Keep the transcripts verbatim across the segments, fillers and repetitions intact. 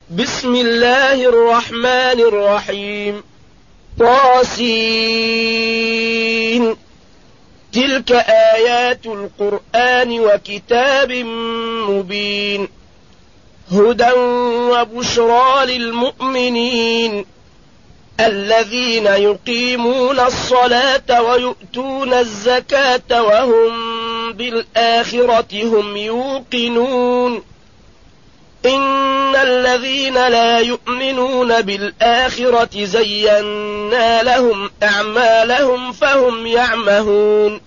بسم الله الرحمن الرحيم. طاسين. تلك آيات القرآن وكتاب مبين، هدى وبشرى للمؤمنين الذين يقيمون الصلاة ويؤتون الزكاة وهم بالآخرة هم يوقنون. إن الذين لا يؤمنون بالآخرة زينا لهم أعمالهم فهم يعمهون.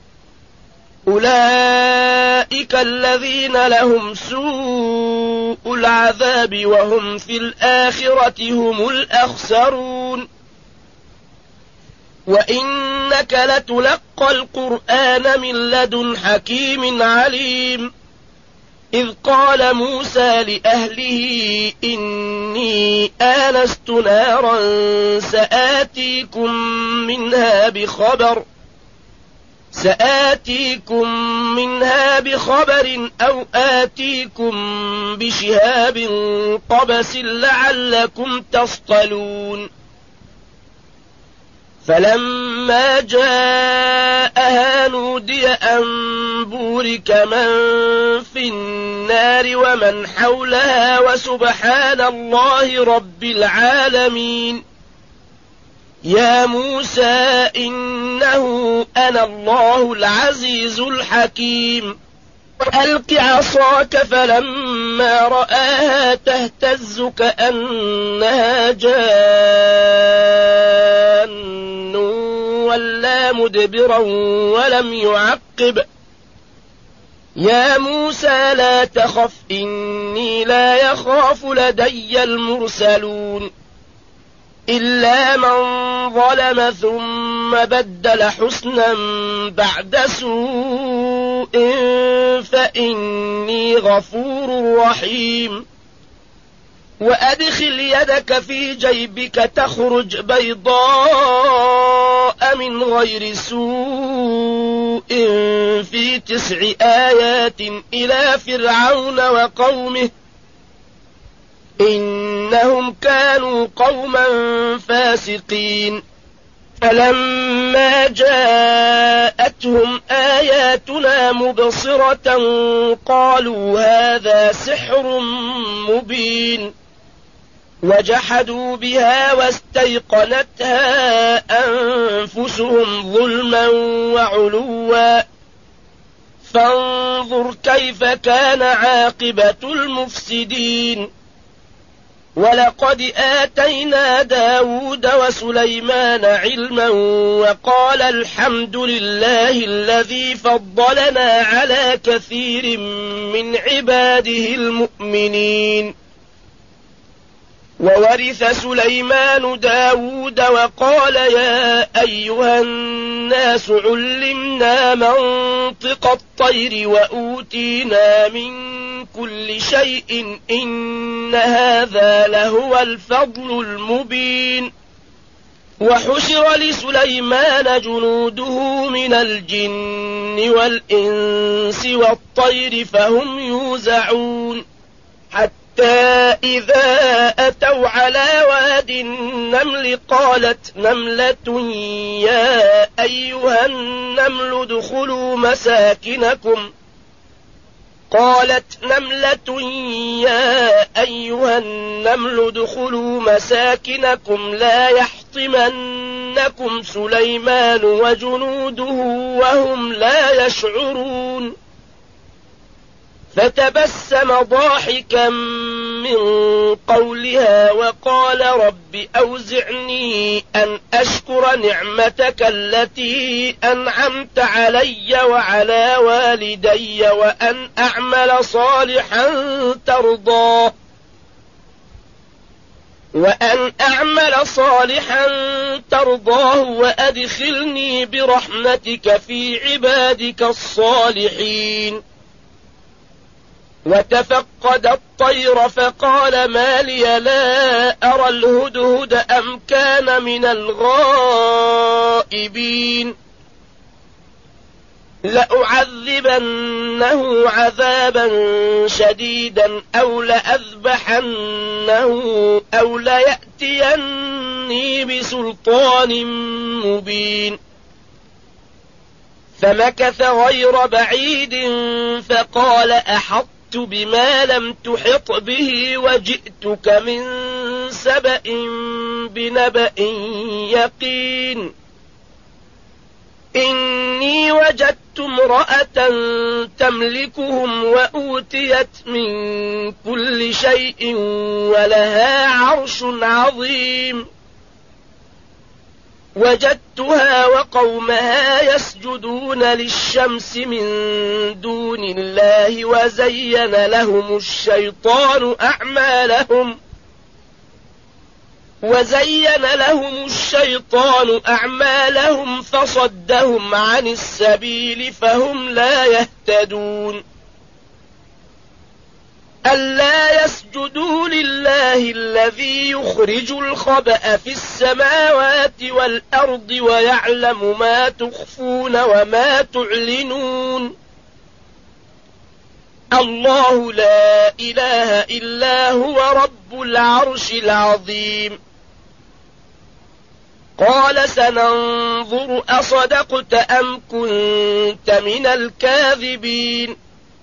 أولئك الذين لهم سوء العذاب وهم في الآخرة هم الأخسرون. وإنك لتلقى القرآن من لدن حكيم عليم. إذ قال موسى لأهله إني آنست نارا سآتيكم منها بخبر سآتيكم منها بخبر أو آتيكم بشهاب قبس لعلكم تصطلون. فلما جاءها نودي أن بورك من في النار ومن حولها وسبحان الله رب العالمين. يا موسى إنه أنا الله العزيز الحكيم. ألق عصاك فلما رآها تهتز كأنها جان ولا مدبرا ولم يعقب. يا موسى لا تخف إني لا يخاف لدي المرسلون. إلا من ظلم ثم بدل حسنا بعد سوء فإني غفور رحيم. وأدخل يدك في جيبك تخرج بيضاء من غير سوء في تسع آيات إلى فرعون وقومه إنهم كانوا قوما فاسقين. فلما جاءتهم آياتنا مبصرة قالوا هذا سحر مبين، وجحدوا بها واستيقنتها أنفسهم ظلما وعلوا. فانظر كيف كان عاقبة المفسدين. ولقد آتينا داود وسليمان علما وقال الحمد لله الذي فضلنا على كثير من عباده المؤمنين. وورث سليمان داود وقال يا أيها الناس علمنا منطق الطير وأوتينا من كل شيء إن هذا لهو الفضل المبين. وحشر لسليمان جنوده من الجن والإنس والطير فهم يوزعون. حتى إذا أتوا على واد النمل قالت نملة يا أيها النمل ادخلوا مساكنكم قالت نملة يا أيها النمل ادخلوا مساكنكم لا يحطمنكم سليمان وجنوده وهم لا يشعرون. فتبسم ضاحكا من قولها وقال رب أوزعني أن أشكر نعمتك التي أنعمت علي وعلى والدي وأن أعمل صالحا ترضاه وأن أعمل صالحا ترضاه وأدخلني برحمتك في عبادك الصالحين. وتفقد الطير فقال ما لي لا أرى الهدهد أم كان من الغائبين. لأعذبنه عذابا شديدا أو لأذبحنه أو ليأتيني بسلطان مبين. فمكث غير بعيد فقال أحطت بما لم تحط به وجئتك من سبأ بنبأ يقين. إني وجدت امرأة تملكهم وأوتيت من كل شيء ولها عرش عظيم. وجدتها وقومها يسجدون للشمس من دون الله وزين لهم الشيطان أعمالهم وزين لهم الشيطان أعمالهم فصدهم عن السبيل فهم لا يهتدون. ألا يسجدوا لله الذي يخرج الخبأ في السماوات والأرض ويعلم ما تخفون وما تعلنون. الله لا إله إلا هو رب العرش العظيم. قال سننظر أصدقت أم كنت من الكاذبين.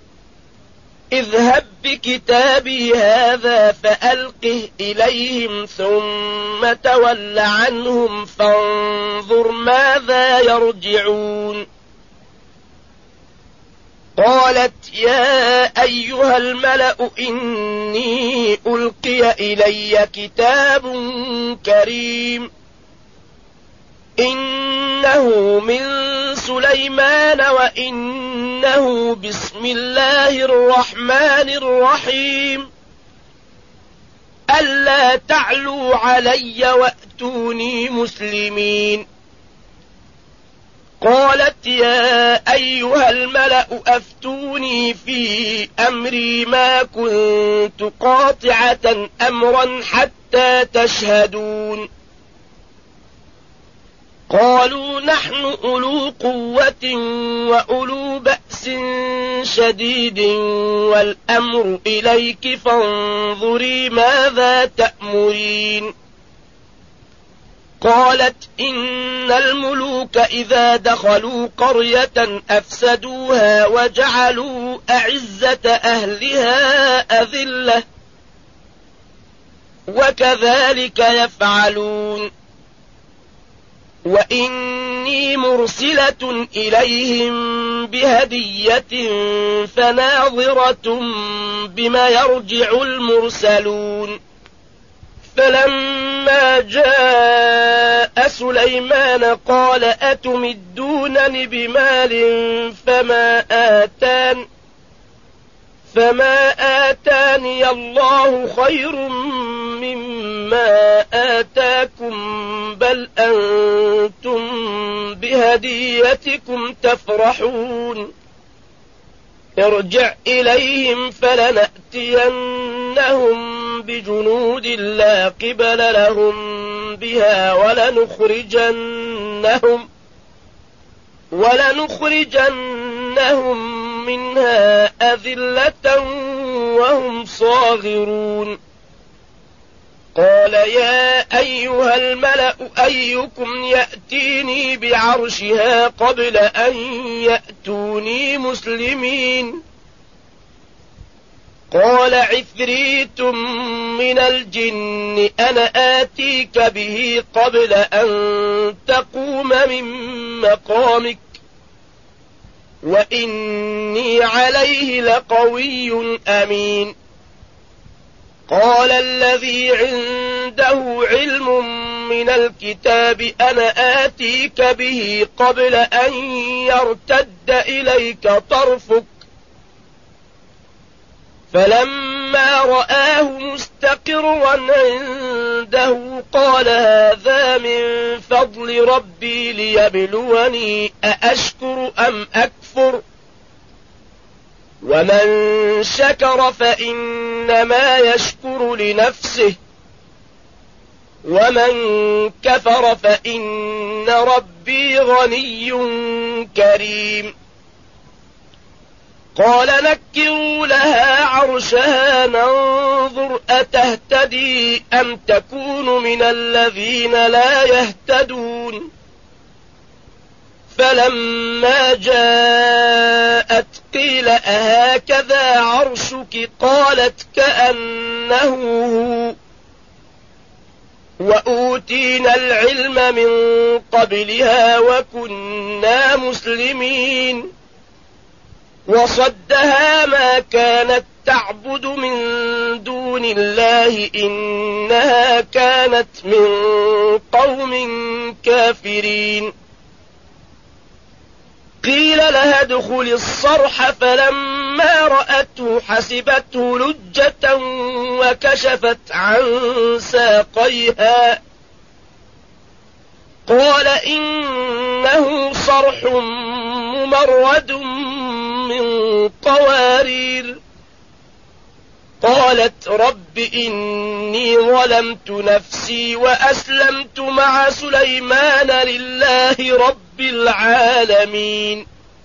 اذهب بكتابي هذا فألقه إليهم ثم تول عنهم فانظر ماذا يرجعون. قالت يا أيها الملأ إني ألقي إلي كتاب كريم إنه من سليمان وإنه بسم الله الرحمن الرحيم ألا تعلوا علي وأتوني مسلمين. قالت يا أيها الملأ أفتوني في أمري ما كنت قاطعة أمرا حتى تشهدون. قالوا نحن أولو قوة وأولو بأس شديد والأمر إليك فانظري ماذا تأمرين. قالت إن الملوك إذا دخلوا قرية أفسدوها وجعلوا أعزة أهلها أذلة وكذلك يفعلون. وإني مرسلة إليهم بهدية فناظرة بما يرجع المرسلون. فلما جاء سليمان قال أتمدونني بمال فما آتان فما آتاني الله خير مما آتاكم بل أنتم بهديتكم تفرحون. ارجع إليهم فلنأتينهم بجنود لا قبل لهم بها ولنخرجنهم ولنخرجنهم منها أذلة وهم صاغرون. قال يا أيها الملأ أيكم يأتيني بعرشها قبل أن يأتوني مسلمين. قال عفريت من الجن أنا آتيك به قبل أن تقوم من مقامك وإني عليه لقوي أمين. قال الذي عنده علم من الكتاب أنا آتيك به قبل أن يرتد إليك طرفك فلما رآه مستقرا عنده قال هذا من فضل ربي ليبلوني أأشكر أم أكفر ومن شكر فإنما يشكر لنفسه ومن كفر فإن ربي غني كريم. قال نكروا لها عرشها ننظر أتهتدي أم تكون من الذين لا يهتدون فلما جاءت قيل أهكذا عرشك قالت كأنه هو وأوتينا العلم من قبلها وكنا مسلمين وصدها ما كانت تعبد من دون الله إنها كانت من قوم كافرين قيل لها ادخل الصرح فلما رأته حسبته لجة وكشفت عن ساقيها قال إنه صرح ممرد من قوارير قالت رب إني ظلمت نفسي وأسلمت مع سليمان لله رب العالمين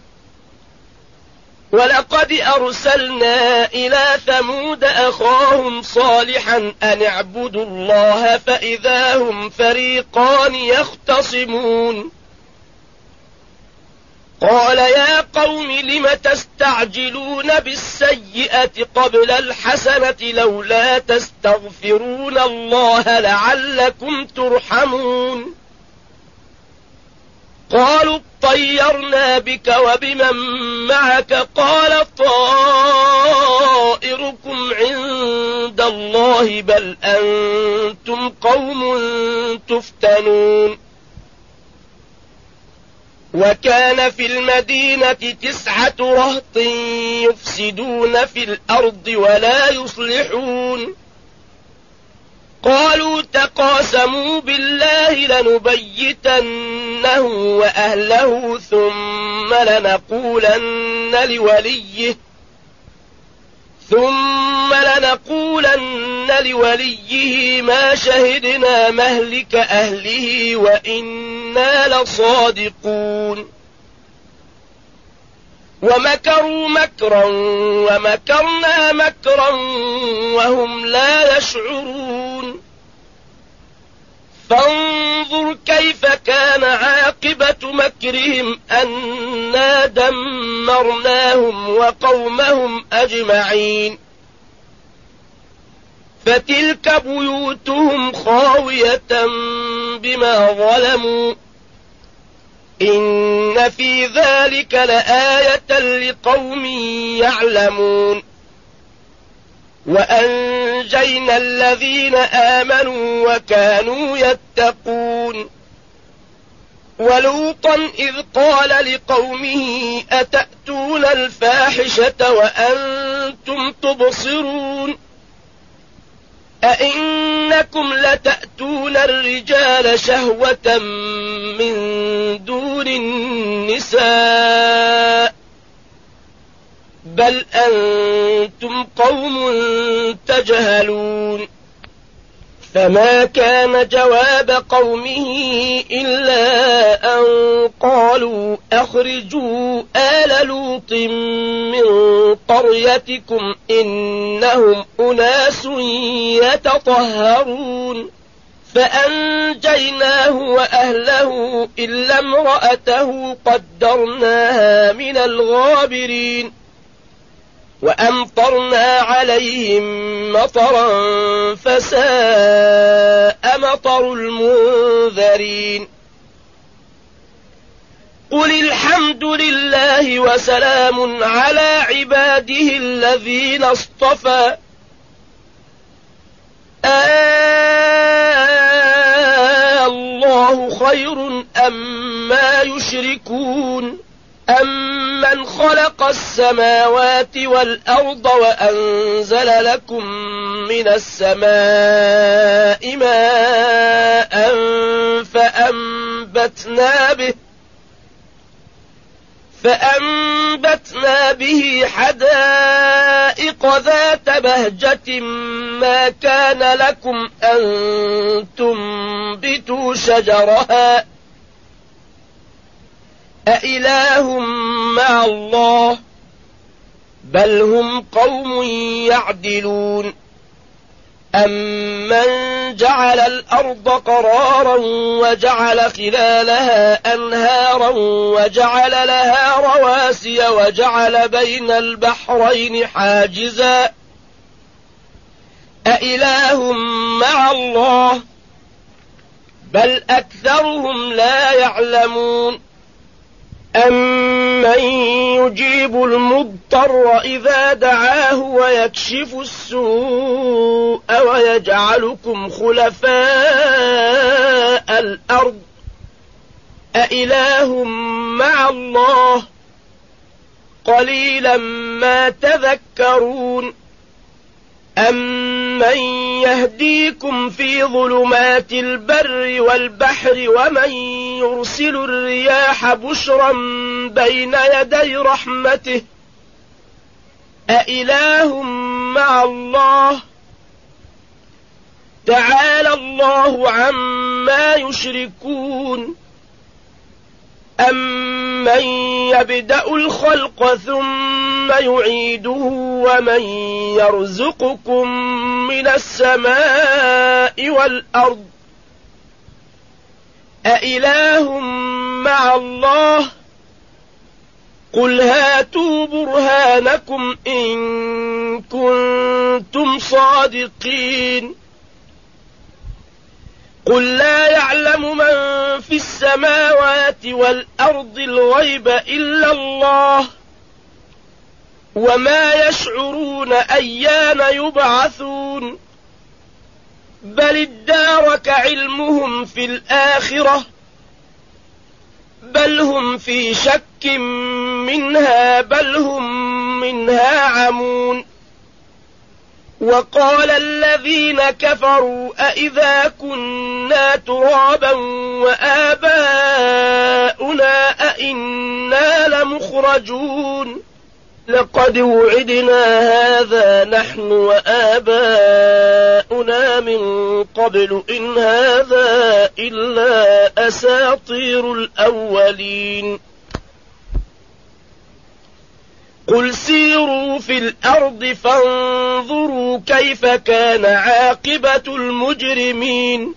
ولقد أرسلنا إلى ثمود أخاهم صالحا أن اعبدوا الله فإذا هم فريقان يختصمون قال يا قوم لم تستعجلون بالسيئة قبل الحسنة لولا تستغفرون الله لعلكم ترحمون قالوا اطيرنا بك وبمن معك قال طائركم عند الله بل أنتم قوم تفتنون وكان في المدينة تسعة رهط يفسدون في الأرض ولا يصلحون قالوا تقاسموا بالله لنبيتنه وأهله ثم لنقولن لوليه ثم لنقولن لوليه ما شهدنا مهلك أهله وإنا لصادقون ومكروا مكرا ومكرنا مكرا وهم لا يشعرون فانظر كيف كان عاقبة مكرهم أنا دمرناهم وقومهم أجمعين فتلك بيوتهم خاوية بما ظلموا إن في ذلك لآية لقوم يعلمون وأنجينا الذين آمنوا وكانوا يتقون ولوطا إذ قال لقومه أتأتون الفاحشة وأنتم تبصرون أئنكم لتأتون الرجال شهوة من دون النساء بل أنتم قوم تجهلون فما كان جواب قومه إلا أن قالوا أخرجوا آل لوط من قريتكم إنهم أناس يتطهرون فأنجيناه وأهله إلا امرأته قدرناها من الغابرين وأمطرنا عليهم مطرا فساء مطر المنذرين قل الحمد لله وسلام على عباده الذين اصطفى آه الله خير أما يشركون أمن خلق السماوات والأرض وأنزل لكم من السماء ماء فأنبتنا به فأنبتنا به حدائق ذات بهجة ما كان لكم أن تنبتوا شجرها أإله مع الله بل هم قوم يعدلون أمن جعل الأرض قرارا وجعل خلالها أنهارا وجعل لها رواسي وجعل بين البحرين حاجزا أإله مع الله بل أكثرهم لا يعلمون أمن يجيب المضطر إذا دعاه ويكشف السوء ويجعلكم خلفاء الأرض أإله مع الله قليلا ما تذكرون أمن يهديكم في ظلمات البر والبحر ومن يرسل الرياح بشرا بين يدي رحمته أإله مع الله تعالى الله عما يشركون أمن يبدأ الخلق ثم يعيده ومن يرزقكم من السماء والأرض أإله مع الله قل هاتوا برهانكم إن كنتم صادقين قل لا يعلم من في السماوات والأرض الغيب إلا الله وما يشعرون أيان يبعثون بل ادارك علمهم في الآخرة بل هم في شك منها بل هم منها عمون وقال الذين كفروا أئذا كنا ترابا وآباؤنا أئنا لمخرجون لقد وعدنا هذا نحن وآباؤنا من قبل إن هذا إلا أساطير الأولين قل سيروا في الأرض فانظروا كيف كان عاقبة المجرمين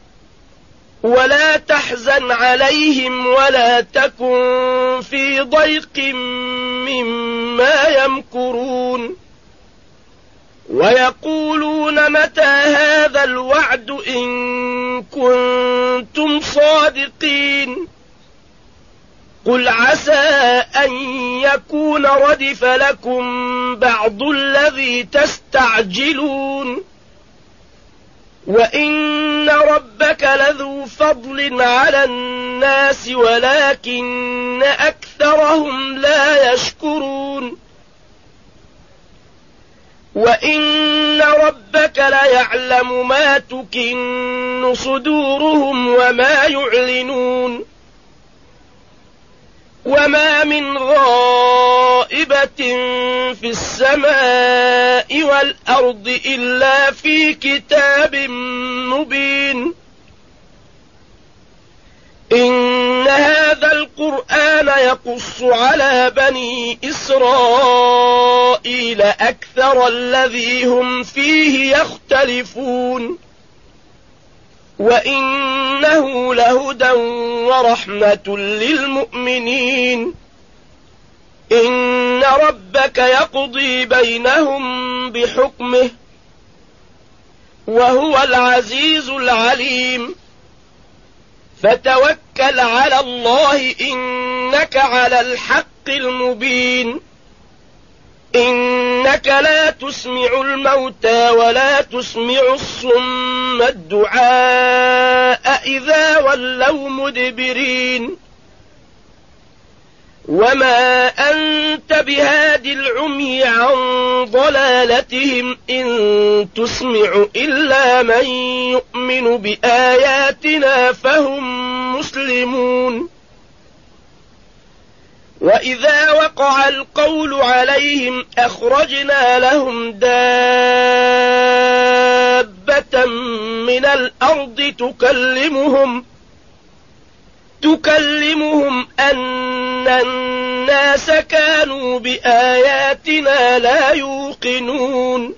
ولا تحزن عليهم ولا تكن في ضيق مما يمكرون ويقولون متى هذا الوعد إن كنتم صادقين قل عسى أن يكون ردف لكم بعض الذي تستعجلون وإن ربك لذو فضل على الناس ولكن أكثرهم لا يشكرون وإن ربك ليعلم ما تكن صدورهم وما يعلنون وما من غائبة في السماء والأرض إلا في كتاب مبين إن هذا القرآن يقص على بني إسرائيل أكثر الذي هم فيه يختلفون وإنه لهدى ورحمة للمؤمنين إن ربك يقضي بينهم بحكمه وهو العزيز العليم فتوكل على الله إنك على الحق المبين إنك لا تسمع الموتى ولا تسمع الصم الدعاء إذا ولوا مدبرين وما أنت بهاد العمي عن ضلالتهم إن تسمع إلا من يؤمن بآياتنا فهم مسلمون وإذا وقع القول عليهم أخرجنا لهم دابة من الأرض تكلمهم تكلمهم أن الناس كانوا بآياتنا لا يوقنون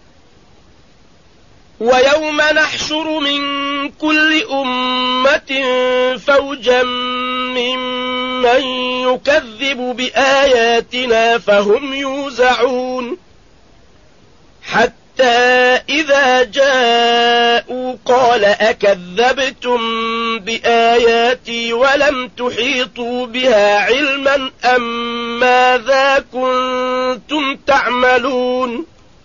ويوم نحشر من كل أمة فوجا ممن يكذب بآياتنا فهم يوزعون حتى إذا جاءوا قال أكذبتم بآياتي ولم تحيطوا بها علما أم ماذا كنتم تعملون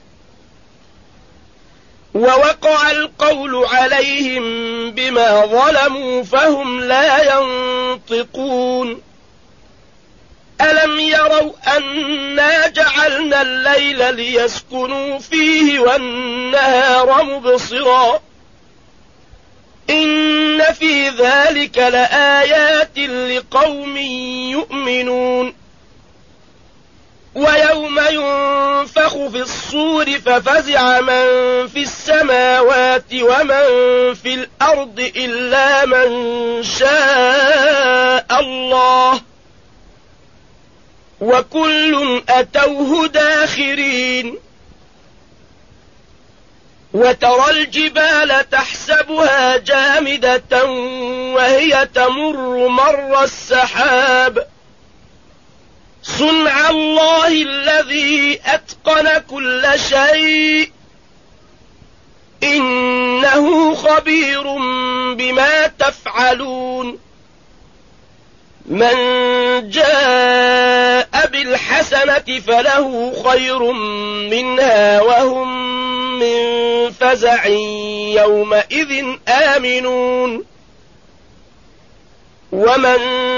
ووقع القول عليهم بما ظلموا فهم لا ينطقون ألم يروا أنا جعلنا الليل ليسكنوا فيه والنهار مبصرا إن في ذلك لآيات لقوم يؤمنون ويوم ينفخ في الصور ففزع من في السماوات ومن في الأرض إلا من شاء الله وكل أتوه داخرين وترى الجبال تحسبها جامدة وهي تمر مر السحاب صنع الله الذي أتقن كل شيء إنه خبير بما تفعلون من جاء بالحسنة فله خير منها وهم من فزع يومئذ آمنون ومن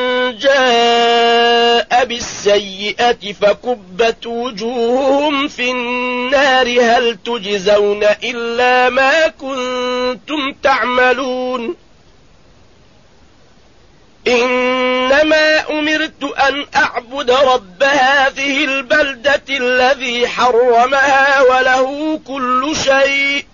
جاء بالسيئة فكبت وجوههم في النار هل تجزون إلا ما كنتم تعملون إنما أمرت أن أعبد رب هذه البلدة الذي حرمها وله كل شيء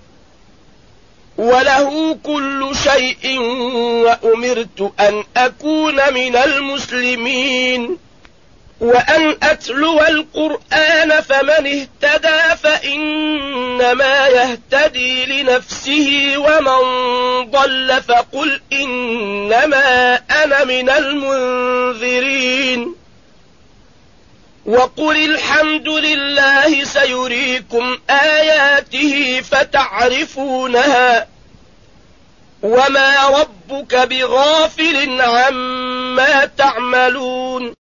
وله كل شيء وأمرت أن أكون من المسلمين وأن أتلو القرآن فمن اهتدى فإنما يهتدي لنفسه ومن ضل فقل إنما أنا من المنذرين وقل الحمد لله سيريكم آياته فتعرفونها وما ربك بغافل عما تعملون